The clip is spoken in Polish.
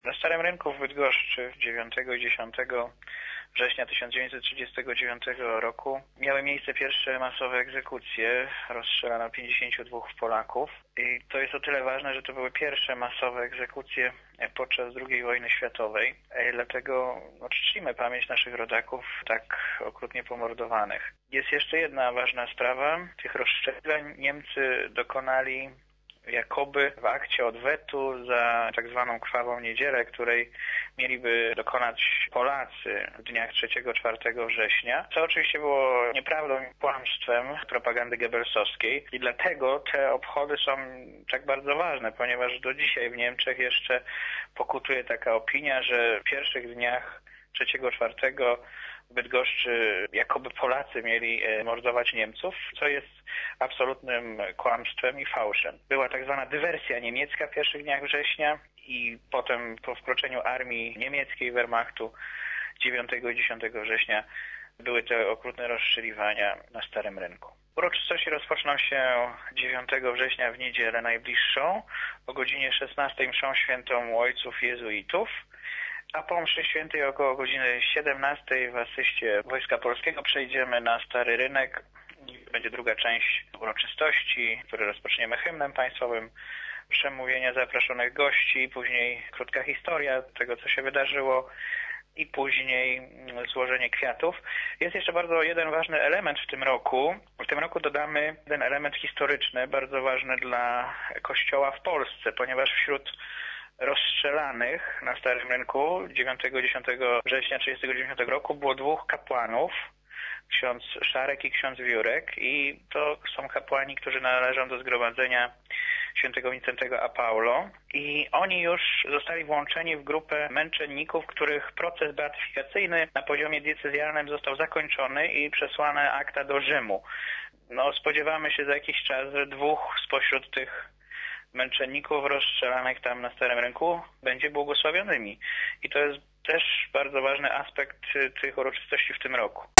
Na Starym Rynku w Bydgoszczy 9 i 10 września 1939 roku miały miejsce pierwsze masowe egzekucje. Rozstrzelano 52 Polaków. I to jest o tyle ważne, że to były pierwsze masowe egzekucje podczas II wojny światowej. Dlatego czcimy pamięć naszych rodaków tak okrutnie pomordowanych. Jest jeszcze jedna ważna sprawa. Tych rozstrzelań Niemcy dokonali jakoby w akcie odwetu za tak zwaną krwawą niedzielę, której mieliby dokonać Polacy w dniach 3-4 września, co oczywiście było nieprawdą i kłamstwem propagandy goebbelsowskiej i dlatego te obchody są tak bardzo ważne, ponieważ do dzisiaj w Niemczech jeszcze pokutuje taka opinia, że w pierwszych dniach 3-4 w Bydgoszczy jakoby Polacy mieli mordować Niemców, co jest absolutnym kłamstwem i fałszem. Była tak zwana dywersja niemiecka w pierwszych dniach września i potem po wkroczeniu armii niemieckiej Wehrmachtu 9 i 10 września były te okrutne rozstrzeliwania na Starym Rynku. Uroczystości rozpoczną się 9 września w niedzielę najbliższą o godzinie 16 mszą świętą u ojców jezuitów, a po mszy świętej około godziny 17 w asyście Wojska Polskiego przejdziemy na Stary Rynek. Będzie druga część uroczystości, które rozpoczniemy hymnem państwowym, przemówienia zaproszonych gości, później krótka historia tego, co się wydarzyło i później złożenie kwiatów. Jest jeszcze bardzo jeden ważny element w tym roku. W tym roku dodamy jeden element historyczny, bardzo ważny dla Kościoła w Polsce, ponieważ wśród rozstrzelanych na Starym Rynku 9-10 września 1939 roku było 2 kapłanów, ksiądz Szarek i ksiądz Wiórek, i to są kapłani, którzy należą do zgromadzenia świętego Wincentego a Paulo, i oni już zostali włączeni w grupę męczenników, których proces beatyfikacyjny na poziomie diecezjalnym został zakończony i przesłane akta do Rzymu. Spodziewamy się za jakiś czas, że 2 spośród tych męczenników rozstrzelanych tam na Starym Rynku będzie błogosławionymi. I to jest też bardzo ważny aspekt tych uroczystości w tym roku.